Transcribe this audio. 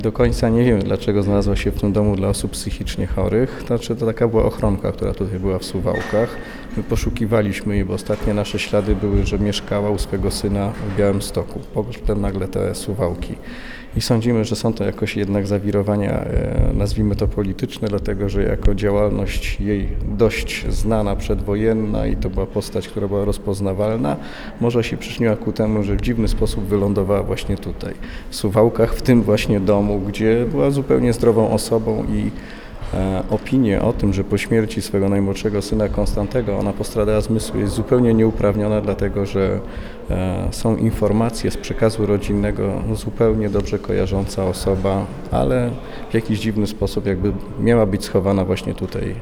Do końca nie wiemy, dlaczego znalazła się w tym domu dla osób psychicznie chorych. Znaczy, to taka była ochronka, która tutaj była w Suwałkach. My poszukiwaliśmy jej, bo ostatnie nasze ślady były, że mieszkała u swego syna w Białymstoku. Potem nagle te Suwałki. I sądzimy, że są to jakoś jednak zawirowania, nazwijmy to polityczne, dlatego że jako działalność jej dość znana, przedwojenna i to była postać, która była rozpoznawalna, może się przyczyniła ku temu, że w dziwny sposób wylądowała właśnie tutaj, w Suwałkach, w tym właśnie domu, gdzie była zupełnie zdrową osobą i opinie o tym, że po śmierci swego najmłodszego syna Konstantego ona postradała zmysły, jest zupełnie nieuprawniona, dlatego że są informacje z przekazu rodzinnego, zupełnie dobrze kojarząca osoba, ale w jakiś dziwny sposób jakby miała być schowana właśnie tutaj